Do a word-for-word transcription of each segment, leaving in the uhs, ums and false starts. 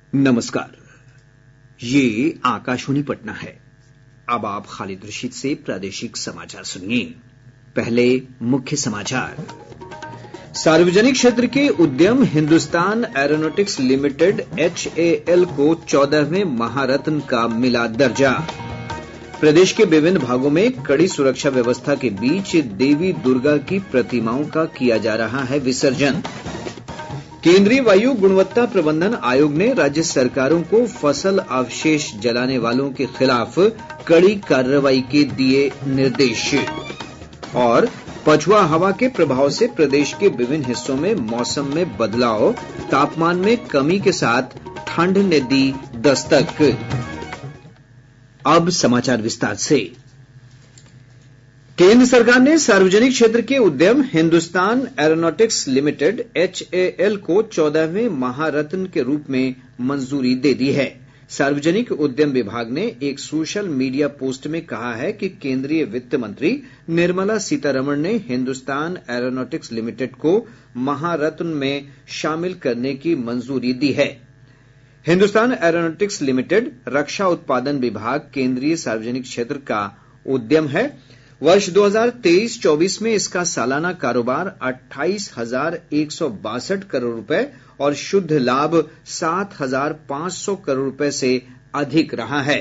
नमस्कार, ये आकाशवाणी पटना है। अब आप खालिद रशीद से प्रादेशिक समाचार सुनिए। पहले मुख्य समाचार। सार्वजनिक क्षेत्र के उद्यम Hindustan Aeronautics Limited H A L को चौदहवें महारत्न का मिला दर्जा। प्रदेश के विभिन्न भागों में कड़ी सुरक्षा व्यवस्था के बीच देवी दुर्गा की प्रतिमाओं का किया जा रहा है विसर्जन। केंद्रीय वायु गुणवत्ता प्रबंधन आयोग ने राज्य सरकारों को फसल अवशेष जलाने वालों के खिलाफ कड़ी कार्रवाई के दिए निर्देश। और पछुआ हवा के प्रभाव से प्रदेश के विभिन्न हिस्सों में मौसम में बदलाव, तापमान में कमी के साथ ठंड ने दी दस्तक। अब समाचार विस्तार से। केंद्र सरकार ने सार्वजनिक क्षेत्र के उद्यम Hindustan Aeronautics Limited H A L को चौदहवें महारत्न के रूप में मंजूरी दे दी है। सार्वजनिक उद्यम विभाग ने एक सोशल मीडिया पोस्ट में कहा है कि केंद्रीय वित्त मंत्री निर्मला सीतारमण ने हिंदुस्तान एरोनॉटिक्स लिमिटेड को महारत्न में शामिल करने की मंजूरी दी है। हिंदुस्तान एरोनॉटिक्स लिमिटेड रक्षा उत्पादन विभाग केंद्रीय सार्वजनिक क्षेत्र का उद्यम है। वर्ष दो हज़ार तेईस चौबीस में इसका सालाना कारोबार अट्ठाईस हजार एक सौ बासठ करोड़ रुपए और शुद्ध लाभ सात हजार पांच सौ करोड़ रुपए से अधिक रहा है।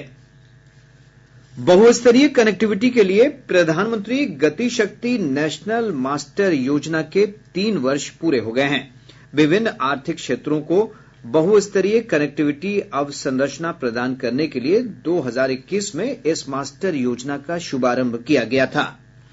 बहुस्तरीय कनेक्टिविटी के लिए प्रधानमंत्री गति शक्ति नेशनल मास्टर योजना के तीन वर्ष पूरे हो गए हैं। विभिन्न आर्थिक क्षेत्रों को बहुस्तरीय कनेक्टिविटी अवसंरचना प्रदान करने के लिए दो हज़ार इक्कीस में इस मास्टर योजना का शुभारंभ किया गया था।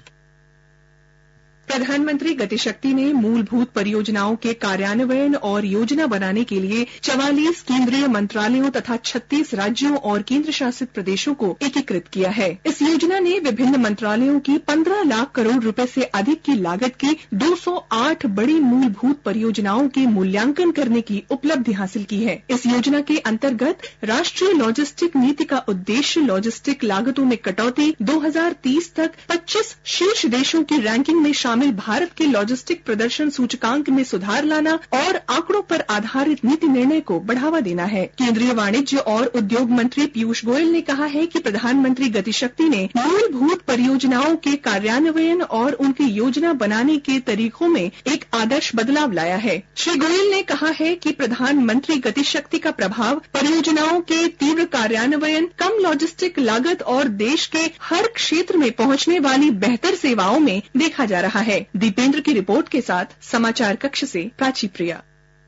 प्रधानमंत्री गतिशक्ति ने मूलभूत परियोजनाओं के कार्यान्वयन और योजना बनाने के लिए चवालीस केंद्रीय मंत्रालयों तथा छत्तीस राज्यों और केंद्र शासित प्रदेशों को एकीकृत किया है। इस योजना ने विभिन्न मंत्रालयों की पंद्रह लाख करोड़ रुपए से अधिक की लागत की दो सौ आठ बड़ी मूलभूत परियोजनाओं के मूल्यांकन करने की उपलब्धि हासिल की है। इस योजना के अंतर्गत राष्ट्रीय लॉजिस्टिक नीति का उद्देश्य लॉजिस्टिक लागतों में कटौती, दो हज़ार तीस तक पच्चीस शीर्ष देशों की रैंकिंग में शामिल भारत के लॉजिस्टिक प्रदर्शन सूचकांक में सुधार लाना और आंकड़ों पर आधारित नीति निर्णय को बढ़ावा देना है। केंद्रीय वाणिज्य और उद्योग मंत्री पीयूष गोयल ने कहा है कि प्रधानमंत्री गतिशक्ति ने मूलभूत परियोजनाओं के कार्यान्वयन और उनकी योजना बनाने के तरीकों में एक आदर्श बदलाव लाया है। श्री गोयल ने कहा है कि प्रधानमंत्री गतिशक्ति का प्रभाव परियोजनाओं के तीव्र कार्यान्वयन, कम लॉजिस्टिक लागत और देश के हर क्षेत्र में पहुंचने वाली बेहतर सेवाओं में देखा जा रहा है। दीपेंद्र की रिपोर्ट के साथ समाचार कक्ष से प्राची प्रिया।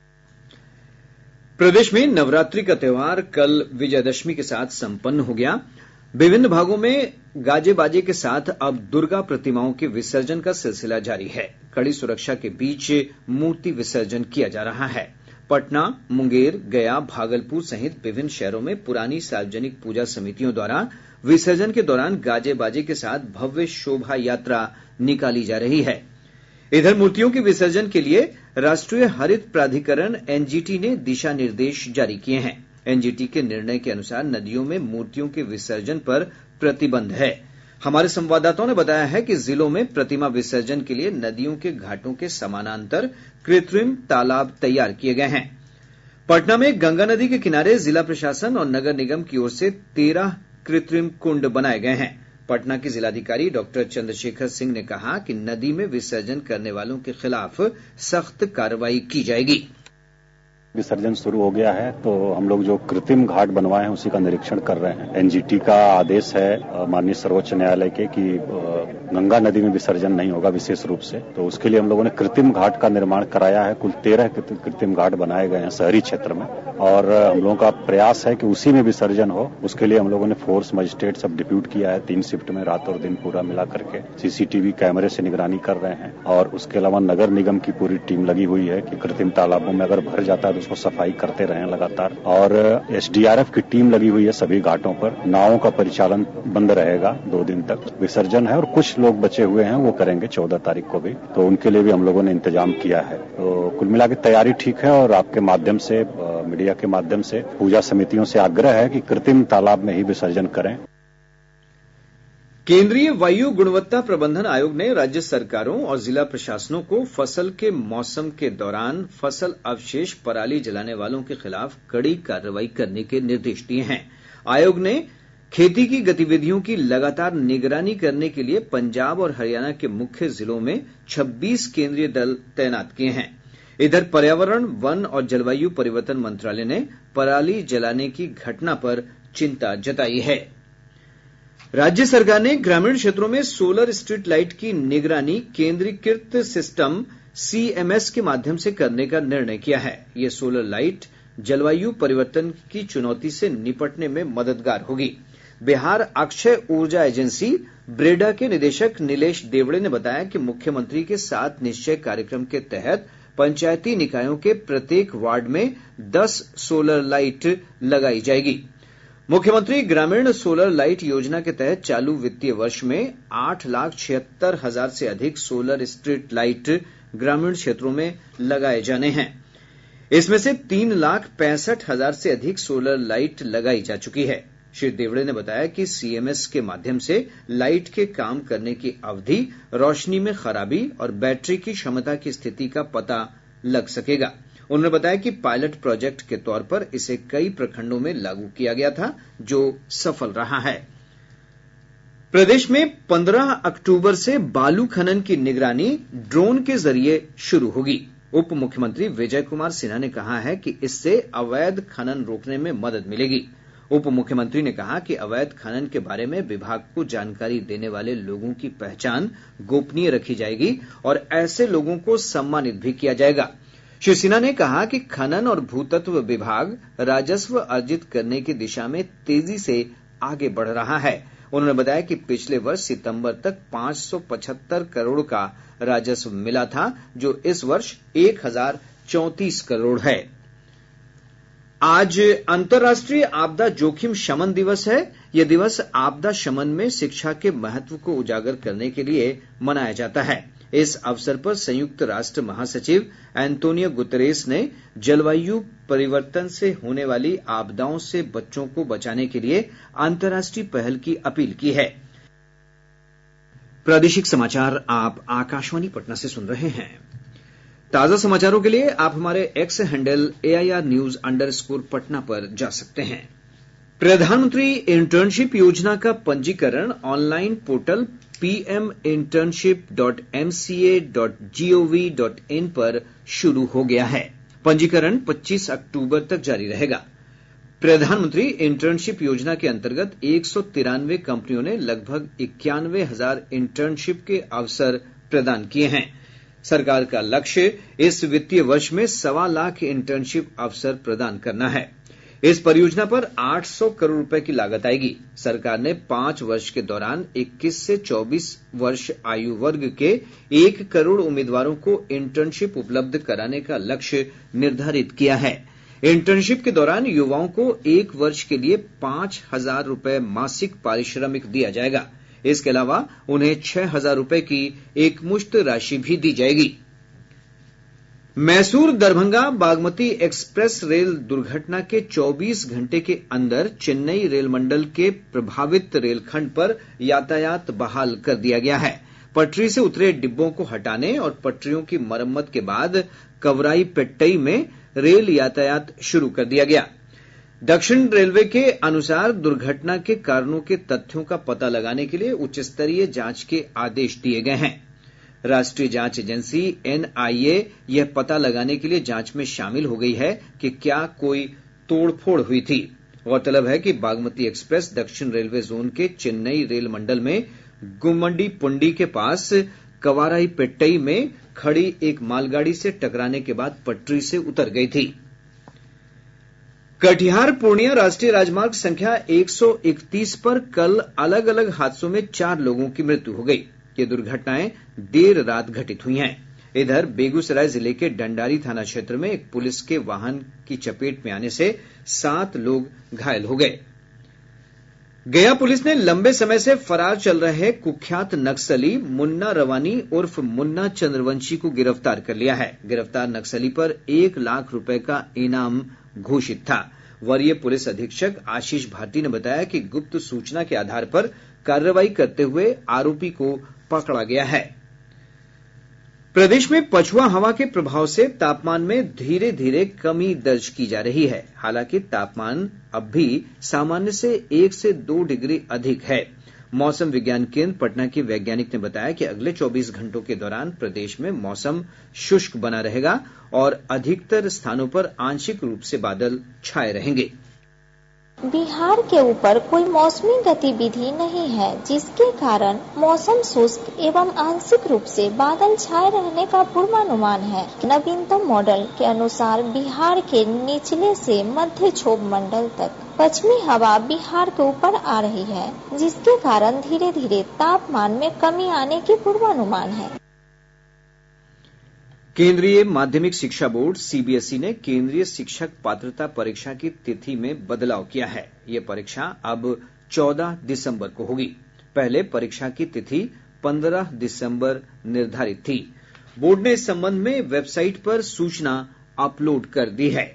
प्रदेश में नवरात्रि का त्योहार कल विजयदशमी के साथ संपन्न हो गया। विभिन्न भागों में गाजे बाजे के साथ अब दुर्गा प्रतिमाओं के विसर्जन का सिलसिला जारी है। कड़ी सुरक्षा के बीच मूर्ति विसर्जन किया जा रहा है। पटना, मुंगेर, गया, भागलपुर सहित विभिन्न शहरों में पुरानी सार्वजनिक पूजा समितियों द्वारा विसर्जन के दौरान गाजे बाजे के साथ भव्य शोभा यात्रा निकाली जा रही है। इधर मूर्तियों के विसर्जन के लिए राष्ट्रीय हरित प्राधिकरण एन जी टी ने दिशा निर्देश जारी किए हैं। एन जी टी के निर्णय के अनुसार नदियों में मूर्तियों के विसर्जन पर प्रतिबंध है। हमारे संवाददाताओं ने बताया है कि जिलों में प्रतिमा विसर्जन के लिए नदियों के घाटों के समानांतर कृत्रिम तालाब तैयार किए गए हैं। पटना में गंगा नदी के किनारे जिला प्रशासन और नगर निगम की ओर से तेरह कृत्रिम कुंड बनाए गए हैं। पटना के जिलाधिकारी डॉक्टर चंद्रशेखर सिंह ने कहा कि नदी में विसर्जन करने वालों के खिलाफ सख्त कार्रवाई की जाएगी। विसर्जन शुरू हो गया है तो हम लोग जो कृत्रिम घाट बनवाए हैं उसी का निरीक्षण कर रहे हैं। एन जी टी का आदेश है माननीय सर्वोच्च न्यायालय के कि गंगा नदी में विसर्जन नहीं होगा विशेष रूप से, तो उसके लिए हम लोगों ने कृत्रिम घाट का निर्माण कराया है। कुल तेरह कृत्रिम घाट बनाए गए हैं शहरी क्षेत्र में और हम लोगों का प्रयास है कि उसी में विसर्जन हो। उसके लिए हम लोगों ने फोर्स मजिस्ट्रेट सब डिप्यूट किया है, तीन शिफ्ट में रात और दिन पूरा मिला करके सी सी टी वी कैमरे से निगरानी कर रहे हैं। और उसके अलावा नगर निगम की पूरी टीम लगी हुई है कि कृत्रिम तालाबों में अगर भर जाता है तो उसको सफाई करते रहें लगातार। और एस डी आर एफ की टीम लगी हुई है सभी घाटों पर। नावों का परिचालन बंद रहेगा दो दिन तक। विसर्जन है और कुछ लोग बचे हुए हैं वो करेंगे चौदह तारीख को भी, तो उनके लिए भी हम लोगों ने इंतजाम किया है। तो कुल मिला के तैयारी ठीक है और आपके माध्यम से, मीडिया के माध्यम से पूजा समितियों से आग्रह है कि कृत्रिम तालाब में ही विसर्जन करें। केंद्रीय वायु गुणवत्ता प्रबंधन आयोग ने राज्य सरकारों और जिला प्रशासनों को फसल के मौसम के दौरान फसल अवशेष पराली जलाने वालों के खिलाफ कड़ी कार्रवाई करने के निर्देश दिए हैं। आयोग ने खेती की गतिविधियों की लगातार निगरानी करने के लिए पंजाब और हरियाणा के मुख्य जिलों में छब्बीस केंद्रीय दल तैनात किए हैं। इधर पर्यावरण, वन और जलवायु परिवर्तन मंत्रालय ने पराली जलाने की घटना पर चिंता जताई है। राज्य सरकार ने ग्रामीण क्षेत्रों में सोलर स्ट्रीट लाइट की निगरानी केंद्रीकृत सिस्टम सीएमएस के माध्यम से करने का निर्णय किया है। ये सोलर लाइट जलवायु परिवर्तन की चुनौती से निपटने में मददगार होगी। बिहार अक्षय ऊर्जा एजेंसी ब्रेडा के निदेशक नीलेश देवड़े ने बताया कि मुख्यमंत्री के सात निश्चय कार्यक्रम के तहत पंचायती निकायों के प्रत्येक वार्ड में दस सोलर लाइट लगाई जाएगी। मुख्यमंत्री ग्रामीण सोलर लाइट योजना के तहत चालू वित्तीय वर्ष में आठ लाख छिहत्तर हजार से अधिक सोलर स्ट्रीट लाइट ग्रामीण क्षेत्रों में लगाए जाने हैं। इसमें से तीन लाख पैंसठ हजार से अधिक सोलर लाइट लगाई जा चुकी है। श्री देवड़े ने बताया कि सीएमएस के माध्यम से लाइट के काम करने की अवधि, रोशनी में खराबी और बैटरी की क्षमता की स्थिति का पता लग सकेगा। उन्होंने बताया कि पायलट प्रोजेक्ट के तौर पर इसे कई प्रखंडों में लागू किया गया था, जो सफल रहा है। प्रदेश में पंद्रह अक्टूबर से बालू खनन की निगरानी ड्रोन के जरिए शुरू होगी। उप मुख्यमंत्री विजय कुमार सिन्हा ने कहा है कि इससे अवैध खनन रोकने में मदद मिलेगी। उप मुख्यमंत्री ने कहा कि अवैध खनन के बारे में विभाग को जानकारी देने वाले लोगों की पहचान गोपनीय रखी जाएगी और ऐसे लोगों को सम्मानित भी किया जाएगा। श्री सिन्हा ने कहा कि खनन और भूतत्व विभाग राजस्व अर्जित करने की दिशा में तेजी से आगे बढ़ रहा है। उन्होंने बताया कि पिछले वर्ष सितंबर तक पांच सौ पचहत्तर करोड़ का राजस्व मिला था, जो इस वर्ष एक हजार चौंतीस करोड़ है। आज अंतर्राष्ट्रीय आपदा जोखिम शमन दिवस है। यह दिवस आपदा शमन में शिक्षा के महत्व को उजागर करने के लिए मनाया जाता है। इस अवसर पर संयुक्त राष्ट्र महासचिव एंटोनियो गुतेरेस ने जलवायु परिवर्तन से होने वाली आपदाओं से बच्चों को बचाने के लिए अंतर्राष्ट्रीय पहल की अपील की है। प्रादेशिक समाचार आप आकाशवाणी पटना से सुन रहे हैं। ताजा समाचारों के लिए आप हमारे X handle AIR news underscore Patna पर जा सकते हैं। प्रधानमंत्री इंटर्नशिप योजना का पंजीकरण online portal PM internship dot MCA dot G O V dot in पर शुरू हो गया है। पंजीकरण पच्चीस अक्टूबर तक जारी रहेगा। प्रधानमंत्री इंटर्नशिप योजना के अंतर्गत एक सौ तिरानवे कंपनियों ने लगभग इक्यानवे हजार इंटर्नशिप के अवसर प्रदान किए हैं। सरकार का लक्ष्य इस वित्तीय वर्ष में सवा लाख इंटर्नशिप अवसर प्रदान करना है। इस परियोजना पर आठ सौ करोड़ रुपए की लागत आएगी। सरकार ने पांच वर्ष के दौरान इक्कीस से चौबीस वर्ष आयु वर्ग के एक करोड़ उम्मीदवारों को इंटर्नशिप उपलब्ध कराने का लक्ष्य निर्धारित किया है। इंटर्नशिप के दौरान युवाओं को एक वर्ष के लिए पांच हजार रुपए मासिक पारिश्रमिक दिया जाएगा। इसके अलावा उन्हें छह हजार रुपए की एकमुश्त राशि भी दी जाएगी। मैसूर दरभंगा बागमती एक्सप्रेस रेल दुर्घटना के चौबीस घंटे के अंदर चेन्नई रेल मंडल के प्रभावित रेलखंड पर यातायात बहाल कर दिया गया है। पटरी से उतरे डिब्बों को हटाने और पटरियों की मरम्मत के बाद कवराईपेट्टई में रेल यातायात शुरू कर दिया गया। दक्षिण रेलवे के अनुसार दुर्घटना के कारणों के तथ्यों का पता लगाने के लिए उच्च स्तरीय जांच के आदेश दिए गए हैं। राष्ट्रीय जांच एजेंसी एनआईए यह पता लगाने के लिए जांच में शामिल हो गई है कि क्या कोई तोड़फोड़ हुई थी। गौरतलब है कि बागमती एक्सप्रेस दक्षिण रेलवे जोन के चेन्नई रेल मंडल में गुम्मडी पुंडी के पास कवाराईपेट्टई में खड़ी एक मालगाड़ी से टकराने के बाद पटरी से उतर गई थी। कटिहार पूर्णिया राष्ट्रीय राजमार्ग संख्या एक सौ इकतीस पर कल अलग अलग हादसों में चार लोगों की मृत्यु हो गई। ये दुर्घटनाएं देर रात घटित हुई हैं। इधर बेगूसराय जिले के डंडारी थाना क्षेत्र में एक पुलिस के वाहन की चपेट में आने से सात लोग घायल हो गए। गया पुलिस ने लंबे समय से फरार चल रहे कुख्यात नक्सली मुन्ना रवानी उर्फ मुन्ना चंद्रवंशी को गिरफ्तार कर लिया है। गिरफ्तार नक्सली पर एक लाख रुपए का इनाम घोषित था। वरीय पुलिस अधीक्षक आशीष भारती ने बताया कि गुप्त सूचना के आधार पर कार्रवाई करते हुए आरोपी को पकड़ा गया है। प्रदेश में पछुआ हवा के प्रभाव से तापमान में धीरे धीरे कमी दर्ज की जा रही है। हालांकि तापमान अब भी सामान्य से एक से दो डिग्री अधिक है। मौसम विज्ञान केंद्र पटना के वैज्ञानिक ने बताया कि अगले चौबीस घंटों के दौरान प्रदेश में मौसम शुष्क बना रहेगा और अधिकतर स्थानों पर आंशिक रूप से बादल छाए रहेंगे। बिहार के ऊपर कोई मौसमी गतिविधि नहीं है, जिसके कारण मौसम शुष्क एवं आंशिक रूप से बादल छाए रहने का पूर्वानुमान है। नवीनतम मॉडल के अनुसार बिहार के निचले से मध्य क्षोभ मंडल तक पश्चिमी हवा बिहार के ऊपर आ रही है, जिसके कारण धीरे धीरे तापमान में कमी आने की पूर्वानुमान है। केंद्रीय माध्यमिक शिक्षा बोर्ड सीबीएसई ने केंद्रीय शिक्षक पात्रता परीक्षा की तिथि में बदलाव किया है। ये परीक्षा अब चौदह दिसंबर को होगी। पहले परीक्षा की तिथि पंद्रह दिसंबर निर्धारित थी। बोर्ड ने इस संबंध में वेबसाइट पर सूचना अपलोड कर दी है।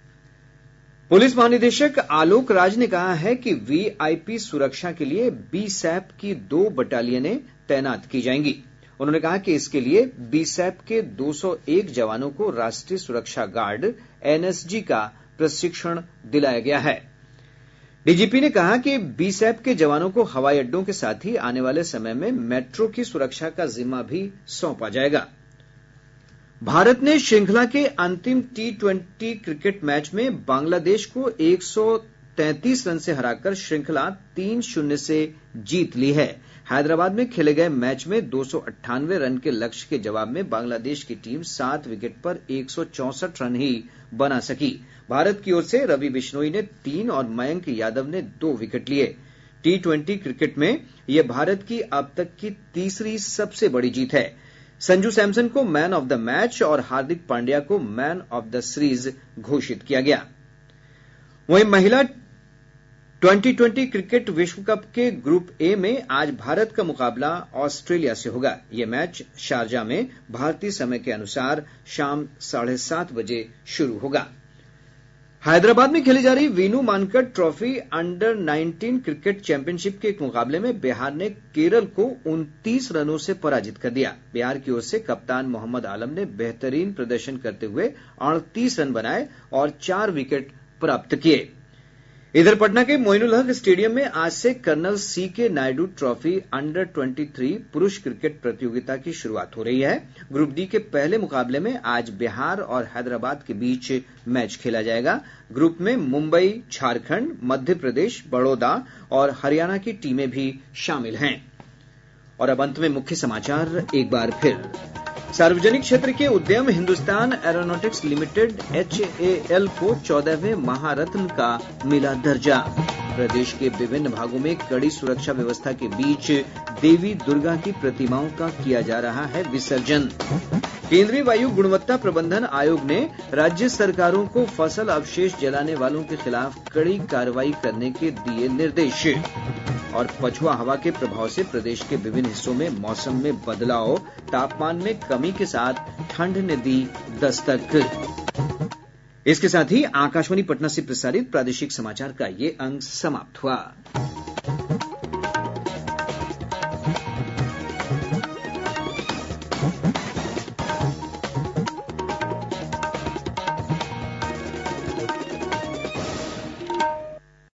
पुलिस महानिदेशक आलोक राज ने कहा है कि वीआईपी सुरक्षा के लिए बीसैप की दो बटालियनें तैनात की जाएंगी। उन्होंने कहा कि इसके लिए बीसैप के दो सौ एक जवानों को राष्ट्रीय सुरक्षा गार्ड एनएसजी का प्रशिक्षण दिलाया गया है। डीजीपी ने कहा कि बीसैप के जवानों को हवाई अड्डों के साथ ही आने वाले समय में मेट्रो की सुरक्षा का जिम्मा भी सौंपा जाएगा। भारत ने श्रृंखला के अंतिम टी ट्वेंटी क्रिकेट मैच में बांग्लादेश को एक सौ तैंतीस रन से हराकर श्रृंखला तीन शून्य से जीत ली है। हैदराबाद में खेले गए मैच में दो सौ अट्ठानवे रन के लक्ष्य के जवाब में बांग्लादेश की टीम सात विकेट पर एक सौ चौसठ रन ही बना सकी। भारत की ओर से रवि बिश्नोई ने तीन और मयंक यादव ने दो विकेट लिए। टी ट्वेंटी क्रिकेट में यह भारत की अब तक की तीसरी सबसे बड़ी जीत है। संजू सैमसन को मैन ऑफ द मैच और हार्दिक पांड्या को मैन ऑफ द सीरीज घोषित किया गया। वहीं महिला ट्वेंटी ट्वेंटी क्रिकेट विश्व कप के ग्रुप ए में आज भारत का मुकाबला ऑस्ट्रेलिया से होगा। यह मैच शारजा में भारतीय समय के अनुसार शाम साढ़े सात बजे शुरू होगा। हैदराबाद में खेली जा रही Vinoo Mankad trophy under nineteen cricket championship के एक मुकाबले में बिहार ने केरल को उनतीस रनों से पराजित कर दिया। बिहार की ओर से कप्तान मोहम्मद आलम ने बेहतरीन प्रदर्शन करते हुए अड़तीस रन बनाए और चार विकेट प्राप्त किए। इधर पटना के मोइनुल हक स्टेडियम में आज से कर्नल सी के नायडू ट्रॉफी अंडर तेईस पुरुष क्रिकेट प्रतियोगिता की शुरुआत हो रही है। ग्रुप डी के पहले मुकाबले में आज बिहार और हैदराबाद के बीच मैच खेला जाएगा। ग्रुप में मुंबई, झारखंड, मध्य प्रदेश, बड़ौदा और हरियाणा की टीमें भी शामिल हैं। और अब अंत में मुख्य समाचार एक बार फिर। सार्वजनिक क्षेत्र के उद्यम Hindustan Aeronautics Limited H A L को चौदहवें महारत्न का मिला दर्जा। प्रदेश के विभिन्न भागों में कड़ी सुरक्षा व्यवस्था के बीच देवी दुर्गा की प्रतिमाओं का किया जा रहा है विसर्जन। केंद्रीय वायु गुणवत्ता प्रबंधन आयोग ने राज्य सरकारों को फसल अवशेष जलाने वालों के खिलाफ कड़ी कार्रवाई करने के दिए निर्देश। और पछुआ हवा के प्रभाव से प्रदेश के विभिन्न हिस्सों में मौसम में बदलाव, तापमान में कमी के साथ ठंड ने दी दस्तक। इसके साथ ही आकाशवाणी पटना से प्रसारित प्रादेशिक समाचार का ये अंक समाप्त हुआ।